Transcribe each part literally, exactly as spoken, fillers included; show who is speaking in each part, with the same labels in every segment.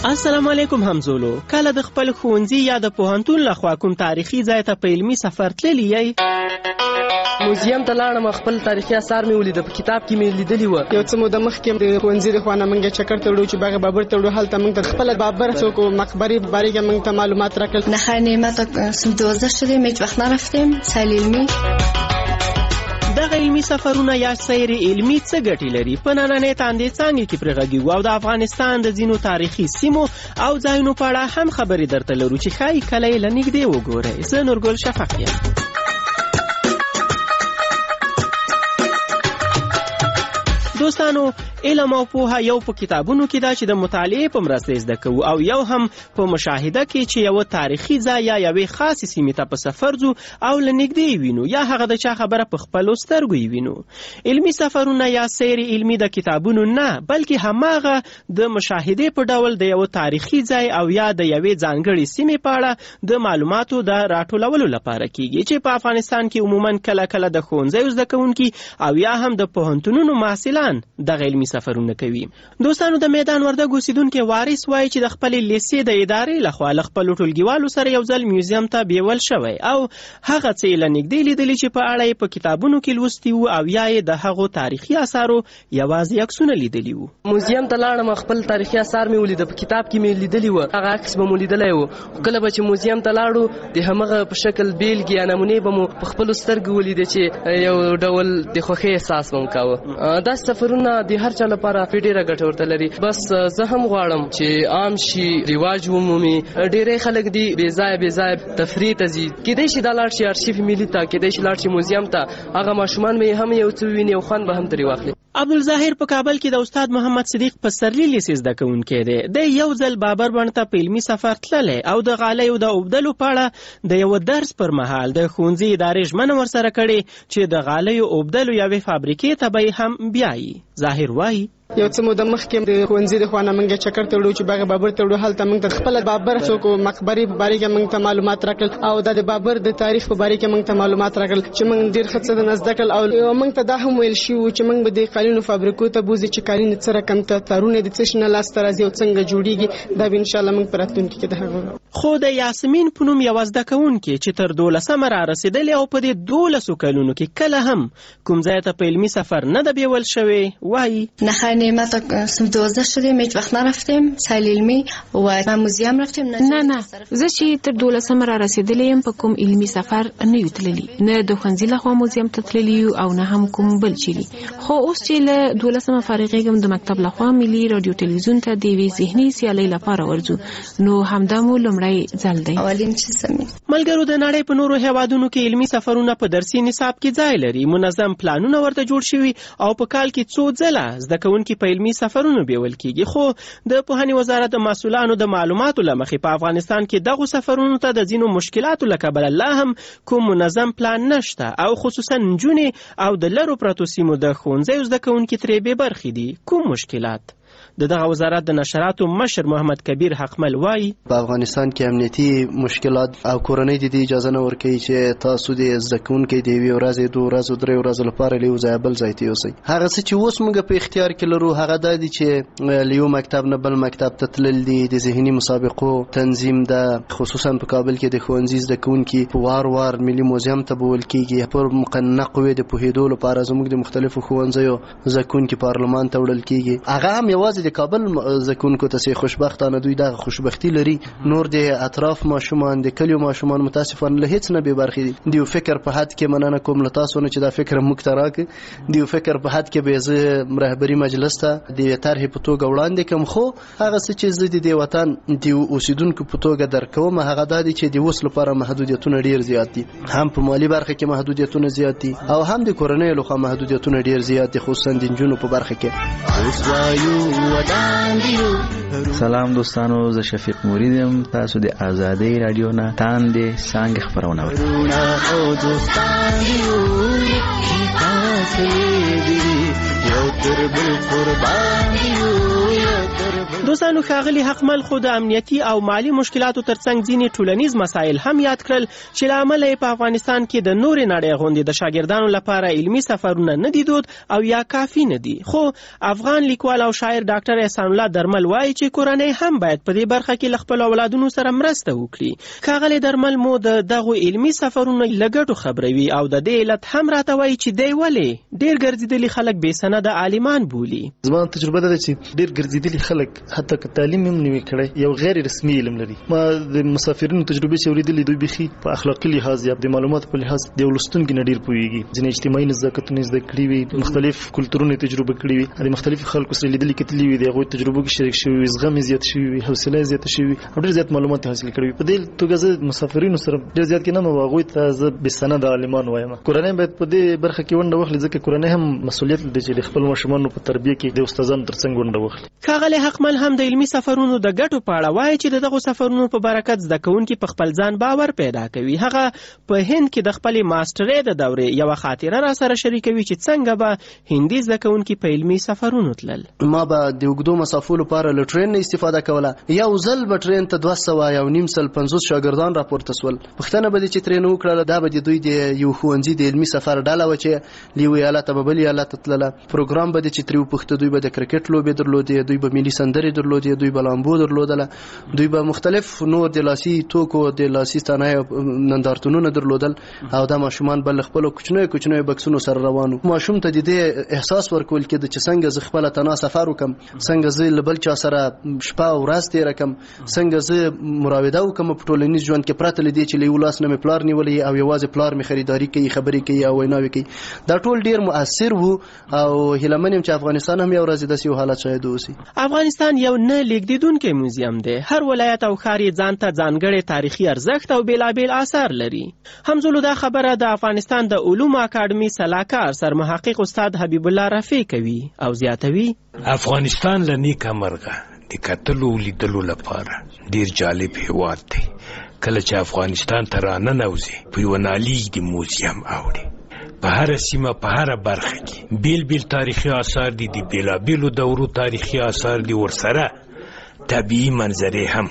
Speaker 1: السلام علیکم همزولو. کله د خپل ښوونځي یا د پوهنتون لخوا کوم تاریخي ځای ته په علمي سفر تللی یئ؟
Speaker 2: موزیم ته لاړم، خپل تاریخي آثار مې ولیده، په کتاب کې مې لیدلي وو.
Speaker 3: یو څه موده مخکې د ښوونځي د خوا نه موږ چکر ته وړو چې باغ بابر ته وړو، هلته موږ ته خپله بابر څوک مقبرې په باره کې موږ ته معلومات راکړل.
Speaker 4: نخیر نعمت سال دوازده شدیم، هیچ وقت نرفتیم سیل علمی.
Speaker 1: دغه علمي سفرونه یا سیر علمي څه ګټې لري؟ په نننۍ تاندې څانګې کې پرې غږیږو او د افغانستان د ځینو تاریخي سیمو او ځایونو په اړه هم خبرې درته لرو چې ښایي کله یې له نږدې وګورئ. زه نورګل شفق یم. دوستانو، علم او پوهه یو په کتابونو کې ده چې د مطالعې په مرسته زده کوو، او یو هم په مشاهده کې چې یو تاریخي ځای یا یوې خاصې سیمې ته په سفر ځو او له نږدې وینو یا هغه د چا خبره په خپلو سترګو یې وینو. علمي سفرونه یا سیر علمي د کتابونو نه، بلکې هماغه د مشاهدې په ډول د یو تاریخي ځای او یا د یوې ځانګړې سیمې په اړه د معلوماتو د راټولولو لپاره کیږي، چې په افغانستان کې عموما کله کله د ښوونځیو زده کوونکي او یا هم د پوهنتونونو محصلان دغه علمي سفرونه کوي. دوستانو، د میدان وردګ اوسیدونکي وارث وایي چې د خپلې لیسې د ادارې لخوا له خپلو ټولګیوالو سره یو ځل میوزیم ته بیول شوی او هغه څه یې له نږدې لیدلي چې په اړه یې په کتابونو کې لوستي وو او یا یې د هغو تاریخي آثارو یوازې عکسونه لیدلي وو.
Speaker 2: موزیم ته لاړم، خپل تاریخي آثار مې ولیده، په کتاب کې مې لیدلي وو، هغه عکس به مو لیدلی وو. کله به چې موزیم ته لاړو د همغه په شکل بیلګې یا نمونې به مو په خپلو سترګو ولیده چې یو ډول د خوښۍ احساس به مو کاوه. دا سفرونه د هر چا لپاره ډېره ګټه ورته لري. بس زه هم غواړم چې عام شي، رواج ومومي. ډېری خلک دي بې ځایه بې ځایه تفریح ته ځي، کیدای شي دا لاړ شي ارشیف ملي ته، کیدای شي لاړ شي موزیم ته، هغه ماشومان به هم یو څه وویني او خوند به هم ترې واخلي.
Speaker 1: عبدالظاهر په کابل کې د استاد محمد صدیق پسرلي لیسې زده کوونکی دی. د یو ځل بابر بڼ ته په علمي سفر تللی او د غالیو د اوبدلو په اړه د یو درس پر مهال د ښوونځي ادارې ژمنه ورسره کړې چې د غالیو اوبدلو یوې فابریکې ته به هم بیایي. ظاهر وایي
Speaker 3: یو څه موده مخکې د ښوونځي د خوا نه موږ چکر ته وړو چې باغ بابر ته وړو، هلته موږ ته خپله بابر څوک مقبرې په باره کې موږ ته معلومات راکړل او دا د بابر د تاریخ په باره کې موږ ته معلومات راکړل چې موږ ډېر ښه څه درنه زده کړل. او موږ ته دا هم ویل شوي وو چې موږ به د قالینو فابریکو ته بوځو چې قالین څه رقم ته تارونه د څه شي نه لاسته راځي او څنګه جوړېږي. دا به انشاءالله موږ په راتلونکي کې د هغه.
Speaker 1: خو د یاسمین په نوم یوه زده کوونکې چې تر دولسمه را رسېدلې او په دې دولسو کلونو کې کله هم کوم ځای ته په علمي سفر نه ده بیول شوې، وایي
Speaker 4: نخیر نعمت سال دوازده شدیم، هیچ وقت نرفتیم سیل علمی و من موزیم رفتیم.
Speaker 5: نه نه زه چې تر دولسمه را رسېدلې یم په کوم علمي سفر نه یو تللي، نه د ښوونځي لخوا موزیم ته تللي یو او نه هم کوم بل چیرې. خو اوس چې له دولسمه فارغېږم د مکتب لخوا ملي راډیو ټلویزیون ته د یوې ذهني سیالۍ لپاره ورځو، نو همدا مو لومړی ځل دی.
Speaker 4: اولین چې سمې
Speaker 1: ملګرو، د نړۍ په نورو هیوادونو کې علمي سفرونه په درسي نصاب کې ځای لري. منظم پلانونه ورته جوړ شوي او په کال کې څو ځله زده کوونکي په علمي سفرونو بیول کیږي. خو د پوهنې وزارت د مسؤلانو د معلوماتو له مخې په افغانستان کې دغو سفرونو ته د ځینو مشکلاتو له کبله لا هم کوم منظم پلان نشته او خصوصا نجونې او د لرو پرتو سیمو د ښوونځیو زده کوونکي ترې بې برخې دي. کوم مشکلات؟ د دغه وزارت د نشراتو مشر محمد کبیر حقمل وایي
Speaker 6: په افغانستان کې امنیتي مشکلات او کورنۍ د دې اجازه نه ورکوي چې تاسو د زده کوونکي د یوې ورځې دوه ورځو درې ورځو لپاره له یو ځایه بل ځای ته یوسئ. هغه څه چې اوس موږ په اختیار کې لرو هغه دا دي چې له یو مکتب نه بل مکتب ته تلل دي، د ذهني مسابقو تنظیم ده، خصوصا په کابل کې د ښوونځي زده کوونکي په وار وار ملي موزیم ته بیول کېږي. پر مقننه قوې د پوهېدو لپاره زموږ د مختلفو ښوونځیو زده کوونکي پارلمان ته وړل کېږي. هغه هم یوازې د کابل زکونکو ته سي خوشبختانه دوی دغه خوشبختی لري، نور د اطراف ماشومان د کلیو ماشومان متاسفانه له هیڅ نه بې برخې دي. دیو فکر په حد کې مننه کوم له تاسو نه چې دا فکر موږ ته راکړي. دیو فکر په حد کې به زه رهبري مجلس ته د طرحې په توګه وړاندې کوم، خو هغه څه چې زه د دې وطن د اوسیدونکو په توګه درکوم هغه دا دي چې د اوس لپاره محدودیتونه ډېر زیات دي، هم په مالي برخه کې محدودیتونه زیات دي او هم د کورنۍ لخوا محدودیتونه ډېر زیات دي، خصوصا د نجونو په برخه کې.
Speaker 7: سلام دوستانو، زه شفیق مرید یم، تاسو د آزادۍ رادیو نه تاندې څانګې خپرونه اورئ.
Speaker 1: دوستانو ښاغلي حقمل خو د امنیتي او مالی مشکلاتو ترڅنګ ځینې ټولنیز مسایل هم یاد کړل چې له امله یې په افغانستان کې د نورې نړۍ غوندې د شاګردانو لپاره علمي سفرونه نه دي دود او یا کافي نه دي. خو افغان لیکوال او شاعر ډاکټر احسان الله درمل وایي چې کورنۍ هم باید په دې برخه کې له خپلو اولادونو سره مرسته وکړي. ښاغلی درمل مو د دغو علمي سفرونو له ګټو خبروي او د دې علت هم راته وایي چې دی ولې ډېر ګرځېدلي خلک بې سنده عالمان بولي.
Speaker 8: زما تجربه ده چې ډېر ګرځېدلي خلک حتی که تعلیم هم نه وي کړی یو غیر رسمي علم لري. ما د مسافرینو تجربې چې اورېدلې دوی بیخي په اخلاقي لحاظ یا د معلوماتو په لحاظ د یو لوستونکي نه ډېر پوهېږي. ځینې اجتماعي نزاکتونه زده کړي وي، مختلف کلتورونه تجربه کړي وي، د مختلفو خلکو سره لیدلي کتلي وي، د هغوی تجربو کې شریک شوي وي، زغم یې زیات شوي وي، حوصله یې زیاته شوي وي او ډېر زیات معلومات یې حاصل کړي وي. په دې توګه زه مسافرینو سره ډېر زیات کینم او هغوی ته زه بې سنده عالمان وایم. کورنۍ باید په دې برخه کې ونډه واخلي ځکه کورنۍ هم مسؤلیت لري چې د خپل ماشومانو په تربیه کې د استادانو ترڅنګ ونډه واخلي.
Speaker 1: ښاغلی حقمل هم د علمي سفرونو د ګټو په اړه وایي چې دغو سفرونو په برکت زده کوونکي په خپل ځان باور پیدا کوي. هغه په هند کې د خپلې ماسټرۍ د دورې یوه خاطره را سره شریکوي چې څنګه به هندي زده کوونکي په علمي سفرونو تلل.
Speaker 6: ما به د اوږدو مسافو لپاره له ټرین نه استفاده کوله. یو ځل به ټرین ته دوه سوه یو نیم سل پنځوس شاګردان راپورته سول. پوښتنه به دې چې ترې نه وکړله دا به د دوی د یو ښوونځي د علمي سفر ډله وه چې له یوې ایالته به بل ایالت ته تلله. پروګرام به دې چې ترې وپوښته دوی به د کرکټ لوبې درلودې، دوی به ملي سندرې درلودې، دوی به لامبو درلودله، دوی به مختلف نور د لاسي توکو د لاسي صنایعو نندارتونونه درلودل او دا ماشومان به له خپلو کوچنیو کوچنیو بکسونو سره روان وو. ماشوم ته د دې احساس ورکول کېده چې څنګه زه خپله تنها سفر وکړم، څنګه زه له بل چا سره شپه او ورځ تېره کړم، څنګه زه مراوده وکړم په ټولنیز ژوند کې پرته له دې چې له یو لاس نه مې پلار نیولی او یوازې پلار مې خریداري کوي، خبرې کوي او ویناوې کوي. دا ټول ډېر مؤثر وو او هیله من یم چې افغانستان هم یو ورځ داسې یو حالت شاید ووسي.
Speaker 1: افغانستان یو نه لیږدېدونکی موزیم دی. هر ولایت او ښار یې ځان ته ځانګړی تاریخي ارزښت او بېلابېل آثار لري. همزولو دا خبره د افغانستان د علومو اکاډمي سلاکار سرمحقق استاد حبیب الله رفیع کوي او زیاتوي
Speaker 9: افغانستان له نیکه مرغه د کتلو لیدلو لپاره ډېر جالب هېواد دی. کله چې افغانستان ته راننوځي په یوه نالیږدي موزیم اوړي. په هره سیمه په هره برخه کې بیل بیل تاریخي آثار دي، د بېلابېلو دورو تاریخي آثار دي، ورسره طبیعي منظرې هم.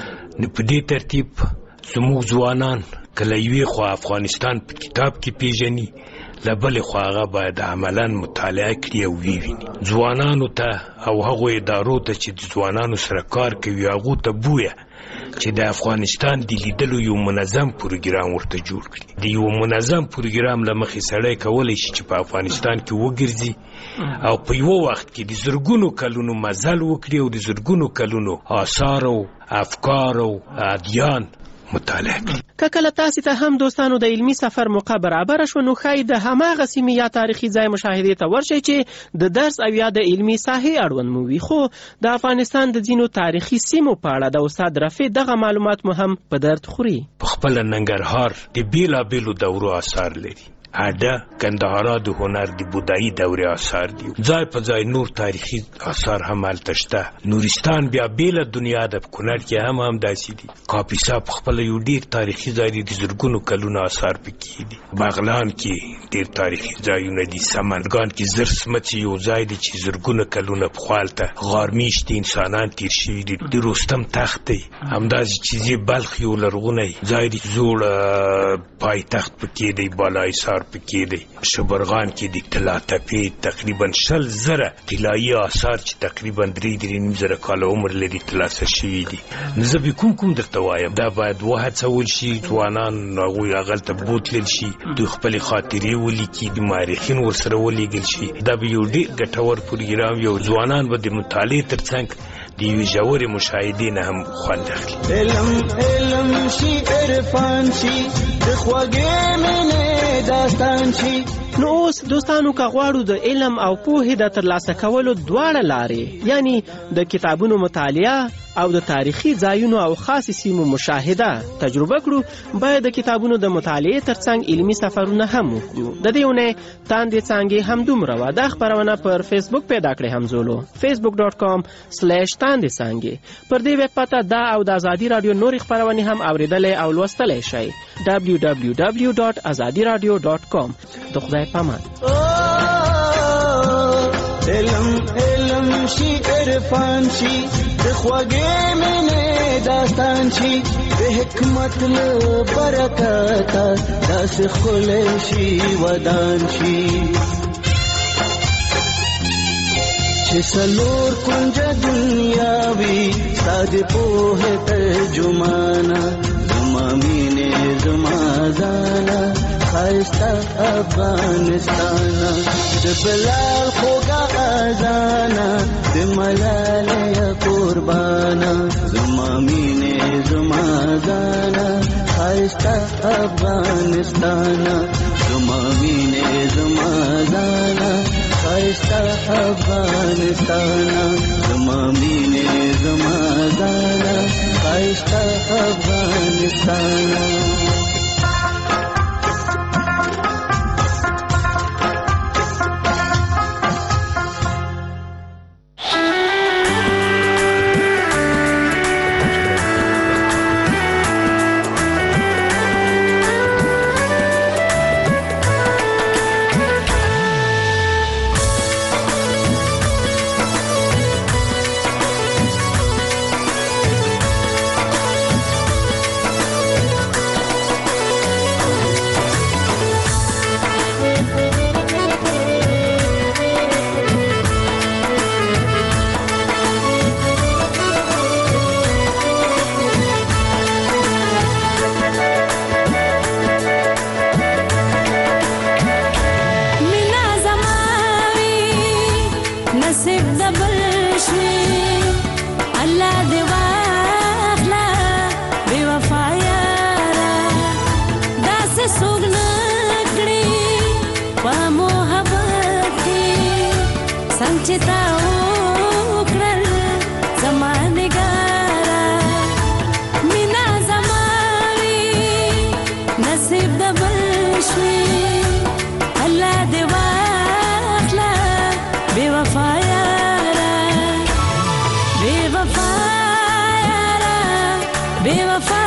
Speaker 9: نو په دې ترتیب زموږ ځوانان کله یوې خوا افغانستان په کتاب کې پیژني، له بلې خوا هغه باید عملا مطالعه کړي او ویویني. ځوانانو ته او هغو ادارو ته چې د ځوانانو سره کار کوي هغو ته بویه چې د افغانستان د لیدلو یو منظم پروګرام ورته جوړ کړي. د یو منظم پروګرام له مخې سړی کولی شي چې په افغانستان کې وګرځي او په یوه وخت کې د زرګونو کلونو مزل وکړي او د زرګونو کلونو آثار او افکار او ادیان مطالعه کړي.
Speaker 1: که کله تاسې ته هم دوستانو د علمي سفر موقع برابره شوه نو ښایي د هماغه سیمې یا تاریخي ځای مشاهدې ته ورشئ چې د درس او یا د علمي ساحې اړوند مو وي. خو د افغانستان د ځینو تاریخي سیمو په اړه د استاد رفیع دغه معلومات مو هم په درد خوري.
Speaker 9: په خپله ننګرهار د بېلابېلو دورو آثار لري. اډه کندهارا د هنر د بودایي دورې آثار دي. ځای په ځای نور تاریخي آثار هم هلته شته. نورستان بیا بیله دنیا ده، په کونړ کې هم هم داسې دي. کاپیسا په خپله یو ډېر تاریخي ځای دی، د زرګونو کلونو آثار پکې دي. بغلان کې ډېر تاریخي ځایونه دي. سمنګان کې زر سمڅې یو ځای دی چې زرګونه کلونه پخوا هلته غارمیشتي انسانان تیر شوي دي. د رستم تخت دی. همداسې چیزې بلخ یو لرغونی ځای دی، زوړ پایتخت پکې دی، بالاحصار پکې دی. شبرغان کې د طلا تپې تقریبا شل زره طلایي آثار چې تقریبا درې درې نیم زره کاله عمر لري ترلاسه شوي دي. نو زه به کوم کوم درته وایم دا باید وهڅول شي، ځوانان هغوی هغلته بوتلل شي، دوی خپلې خاطرې ولیکي، د مورخین ورسره ولیږل شي. دا به یو ډېر ګټور پروګرام وي او ځوانان به د مطالعې تر څنګ د یوې ژورې مشاهدې نه هم خوند اخلي.
Speaker 10: علم علم شي، عرفان شي، د خوږې مینې داستان شي.
Speaker 1: نو اوس دوستانو که غواړو د علم او پوهې د ترلاسه کولو دواړه لارې یعنی د کتابونو مطالعه او د تاریخي ځایونو او خاصې سیمو مشاهده تجربه کړو، باید د کتابونو د مطالعې ترڅنګ علمي سفرونه هم وکړو. د دې اونۍ تاندې څانګې همدومره وه. دا خپرونه پر فیسبوک پیدا کړئ همزولو فیسبوک ډاټ کام سلیش تاندې څانګې. پر دې ویب پته دا او د ازادي راډیو نورې خپرونې هم اورېدلی او لوستلی شئ. ډبلیو ډبلیو ډبلیو ډاټ ازادي راډیو ډاټ کام. د خدای پامان.
Speaker 10: علم علم شي عرفان شي د خوږې مینې داستان شي د حکمت له برکته داسې ښکلی شي ودان شي چې څلور کونجه دنیا وي ستا د پوهې ترجمانه زما مینې زما ځانه ښایسته افغانستانه د بلال خوږه اذانه د ملالۍ قربانه زما مینې زما ځانه ښایسته افغانستانه زما مینې زما ځانه ښایسته افغانستانه زما مینې زما ځانه ښایسته افغانستانه
Speaker 11: Be my fire.